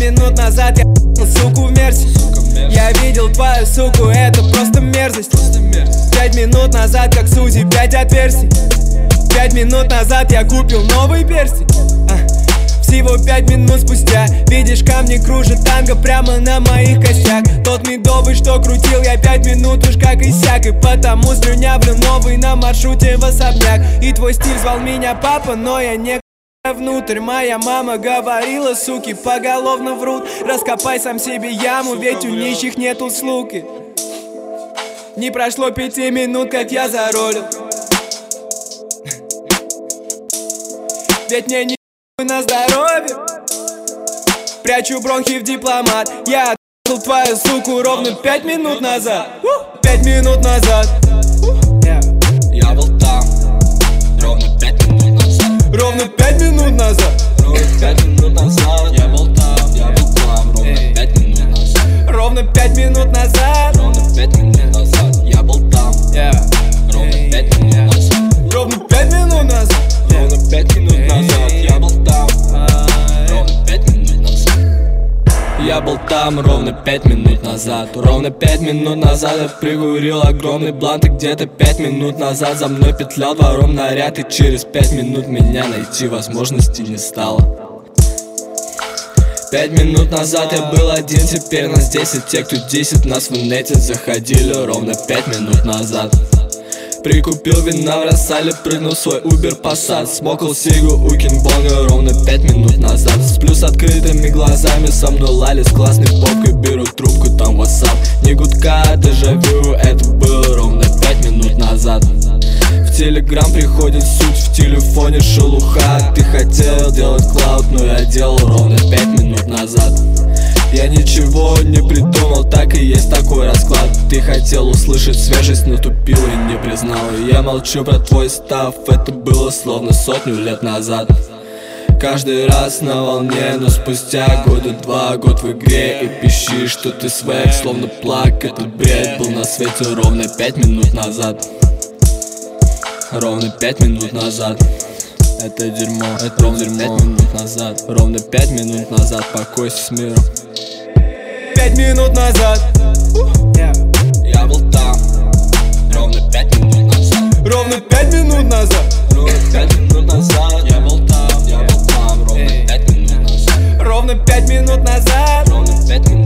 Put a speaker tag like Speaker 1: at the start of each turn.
Speaker 1: минут назад я суку в мерсе. Я видел твою суку, это просто мерзость. 5 минут назад, как Сузи, 5 отверстий. 5 минут назад я купил новый перстень. Всего 5 минут спустя видишь, камни кружат танго прямо на моих костях. Тот медовый, что крутил я 5 минут уж как иссяк. И потому слюнявлю новый на маршруте в особняк. И твой стиль звал меня папа, но я не внутрь. Моя мама говорила, суки поголовно врут. Раскопай сам себе яму, ведь у нищих нет услуг. Не прошло 5 минут, как я заролил. Ведь мне не на здоровье. Прячу бронхи в дипломат. Я отъебал твою суку ровно 5 минут назад. 5 минут назад.
Speaker 2: Я был там ровно 5 минут назад.
Speaker 1: Ровно 5 минут назад.
Speaker 2: Ровно 5 минут назад. Я был там ровно 5 минут назад.
Speaker 1: Ровно 5 минут назад.
Speaker 2: Ровно 5 минут назад. Я был там ровно 5 минут назад.
Speaker 1: Ровно 5 минут назад.
Speaker 2: Ровно 5 минут назад. Я был там ровно 5 минут назад. Я был там ровно 5 минут назад. Ровно 5 минут назад я прикурил огромный блант. И где-то 5 минут назад за мной петлял двором наряд. И через 5 минут меня найти возможности не стало. 5 минут назад я был один, теперь нас 10. Те, кто 10 нас в инете заходили ровно 5 минут назад. Прикупил вина в Рассале, прыгнул в свой Uber Passat. Смокал сигу у Кингбонга ровно 5 минут назад. Сплю с открытыми глазами, со мной лали с классной попкой. Беру трубку, там WhatsApp, не гудка, дежавю. Это было ровно 5 минут назад. В Телеграм приходит суть, в телефоне шелуха. Ты хотел делать клауд, но я делал ровно 5 минут назад. Я ничего не придумал, так и есть такой расклад. Ты хотел услышать свежесть, но тупил и не признал. Я молчу про твой став, это было словно 100 лет назад. Каждый раз на волне, но спустя года 2, год в игре. И пищишь, что ты свек, словно плак. Этот бред был на свете ровно 5 минут назад. Ровно 5 минут назад. Это дерьмо, это ровно 5 минут назад. Ровно 5 минут назад, покойся с миром.
Speaker 1: 5 минут назад.
Speaker 2: Я был там ровно 5 минут назад.
Speaker 1: Ровно 5 минут назад.
Speaker 2: Ровно 5 минут назад. Я был там ровно 5 минут назад.
Speaker 1: Ровно 5 минут назад.
Speaker 2: Ровно 5 минут